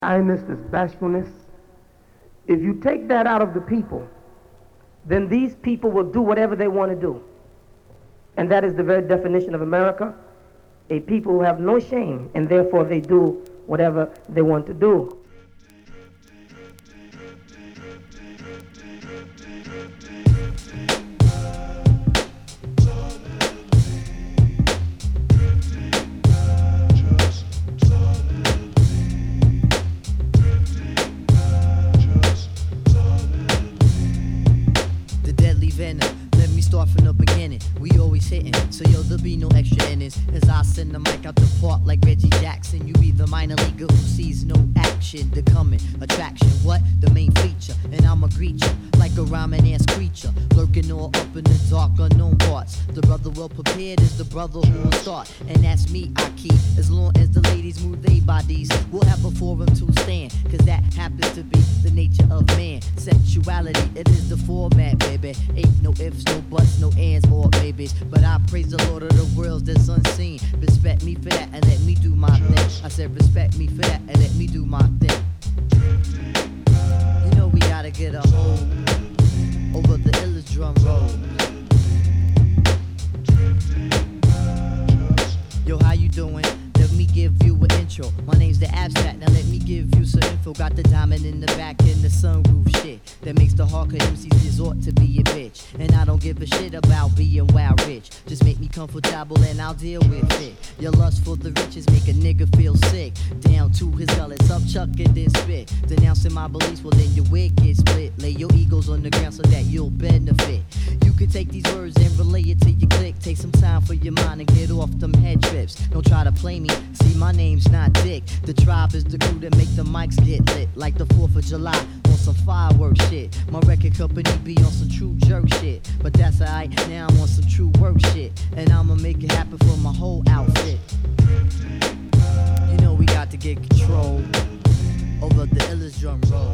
shyness, this bashfulness, if you take that out of the people, then these people will do whatever they want to do. And that is the very definition of America, a people who have no shame, and therefore they do whatever they want to do. From the beginning, we always hitting, so yo, there'll be no extra innings. As I send the mic out the park like Reggie Jackson, you be the minor leaguer who sees no action. The coming attraction, what? The main feature, and I'ma greet you like a rhyming ass creature, lurking all up in the dark unknown parts. The brother well prepared is the brother who will start, and that's me, I keep. As long as the ladies move their bodies, we'll have a forum to stand, cause that happens to be the nature of man. Sexuality, it is the format, baby. Ain't no ifs, no buts, no ands or babies, but I praise the Lord of the worlds that's unseen. Respect me for that and let me do my thing. I said respect me for that and let me do my thing. You know we gotta get a hold over the illest drum roll. Yo, how you doing? Let me give you an intro. My name's The Abstract, now let me give you some info. Got the diamond in the back and the sunroof shit that makes the hardcore MCs resort to be a bitch. And I don't give a shit about being wild rich. Just make me comfortable and I'll deal with it. Your lust for the riches make a nigga feel sick. Down to his gullet, up chuck and then spit. Denouncing my beliefs, well then your wig gets split. Lay your egos on the ground so that you'll benefit. You can take these words and relay it to your click. Take some time for your mind and get off them head trips. Don't try to play me, see my name's not Dick. The tribe is the crew that make the mics get lit. Like the 4th of July on some fireworks shit. My record company be on some true jerk shit. But that's alright, now I'm on some true work shit. And I'ma make it happen for my whole outfit. You know we got to get control over the illest drum roll.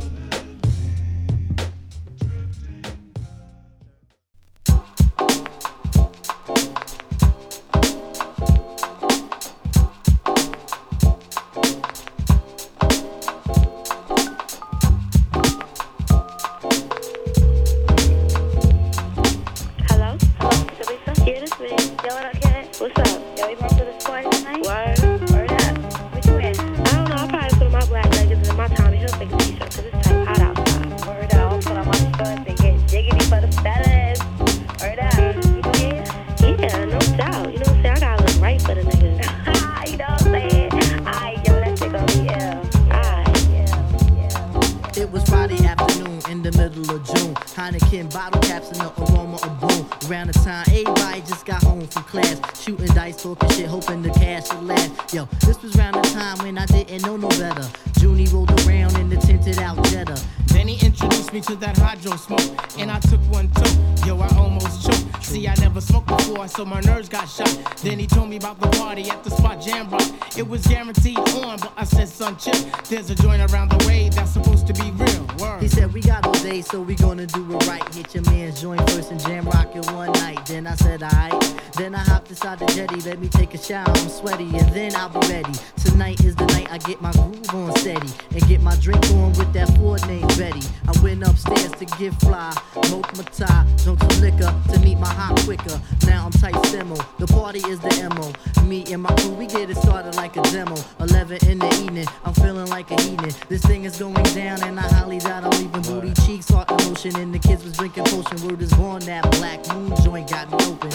Bottle caps and the aroma of boom. Around the time everybody just got home from class, shooting dice, talking shit, hoping the cash would last. Yo, this was around the time when I didn't know no better. Junie rolled around in the tinted out Jetta. Then he introduced me to that hydro smoke, and I took one too. Yo, I almost choked. See, I never smoked before, so my nerves got shot. Then he told me about the party at the spot Jam Rock. It was guaranteed on, but I said, son, chill. There's a joint around the way that's supposed to be real. Word. He said, we got all day, so we gonna do it right. Hit your man's joint first and Jam Rock it one night. Then I said, alright. Then I hopped inside the jetty, let me take a shower, I'm sweaty, and then I'll be ready. Tonight is the night I get my groove on steady, and get my drink on with that Ford named Betty. I went upstairs to get fly, smoked my tie, drunk some liquor to meet my hot quicker. Now I'm tight simmo, the party is the MO. Me and my crew, we get it started like a demo. 11 in the evening, I'm feeling like a heathen. This thing is going down and I highly doubt I'm leaving. Booty cheeks, heart emotion, and the kids was drinking potion. Word is born, that black moon joint got me open.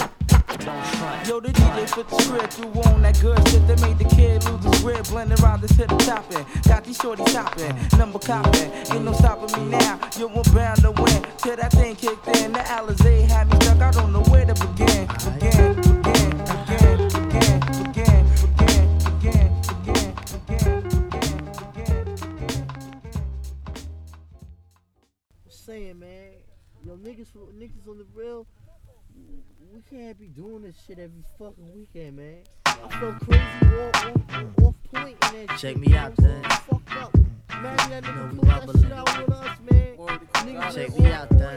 Yo, the DJ put the script through on that good shit that made the kid lose his grip. Blending around this hip topping, got these shorties topping, number copping. Ain't no stopping me now. Yo, I'm bound to win. Till that thing kicked in, the Alizé had me stuck. I don't know where to begin. Saying, man, yo, niggas on the real. We can't be doing this shit every fucking weekend, man. I feel crazy off point in that. Check me out, then. Fucked up. Marry that nigga, pull that shit out with us, man. Check me out, then.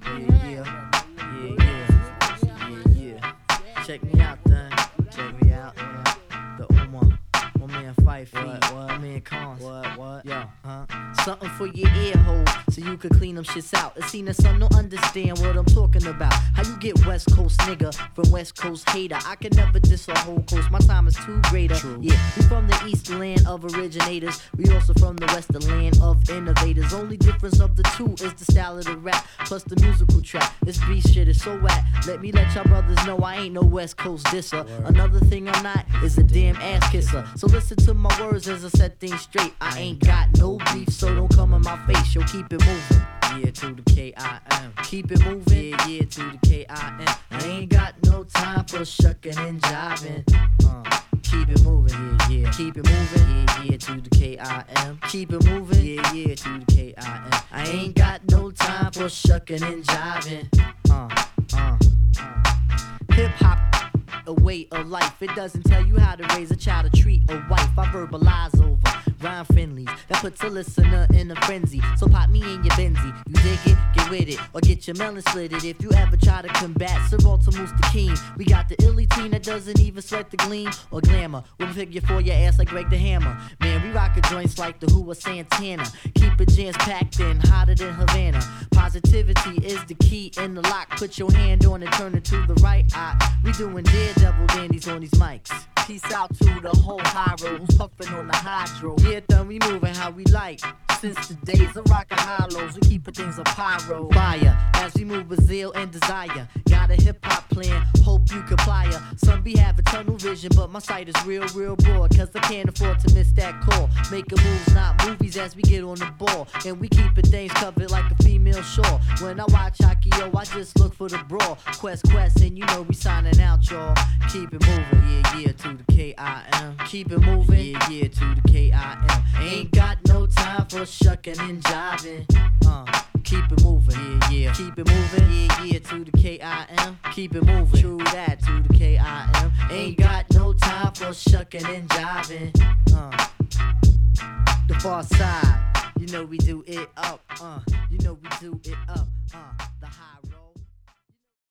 Yeah. Check me out, then. Check me out, man. The Uma, my man Fife, my man Cons. What? Yo. Something for your ear holes so you could clean them shits out. It seem that some don't understand what I'm talking about. How you get West Coast nigga from West Coast hater? I can never diss a whole coast, my time is too greater. True. Yeah, we from the East land of originators. We also from the West, the land of innovators. Only difference of the two is the style of the rap plus the musical track. This beat shit is so whack. Let me let y'all brothers know I ain't no West Coast disser. Another thing I'm not is a damn ass kisser. So listen to my words as I set things straight. I ain't got no beef, so don't come in my face. Yo, keep it moving. Yeah, to the K-I-M. Keep it moving. Yeah, to the K-I-M. I ain't got no time for shucking and jiving. Keep it moving. Yeah. Keep it moving. Yeah, to the K-I-M. Keep it moving. Yeah, to the K-I-M. I ain't got no time for shucking and jiving. Hip hop, a way of life. It doesn't tell you how to raise a child or treat a wife. I verbalize over rhyme friendlies that puts a listener in a frenzy. So pop me in your Benzie, you dig it, get with it, or get your melon slitted. If you ever try to combat Sir Walter Mooster King, we got the illy team that doesn't even sweat the gleam or glamour. We'll pick you for your ass like Greg the Hammer. Man, we rockin' joints like the Who or Santana. Keep it jams packed in, hotter than Havana. Positivity is the key in the lock. Put your hand on it, turn it to the right eye. We doing daredevil dandies on these mics. Peace out to the whole high road who's puffin' on the hydro. Yeah, then we moving how we like. Since the days of rockin' hollows, we keepin' things a pyro. Fire, as we move with zeal and desire. Got a hip-hop plan, hope you comply. Some be having tunnel vision, but my sight is real broad. Cause I can't afford to miss that call. Making moves, not movies, as we get on the ball. And we keepin' things covered like a female shawl. When I watch hockey, yo, I just look for the brawl. Quest, and you know we signing out, y'all. Keep it moving, yeah, to the K-I-M. Keep it moving, yeah, to the K-I-M. Ain't got no time for shucking and jiving. Keep it moving, yeah. Keep it moving, yeah, to the K-I-M. Keep it moving, true that, to the K-I-M. Ain't got no time for shucking and jiving. The far side, you know we do it up. You know we do it up. The high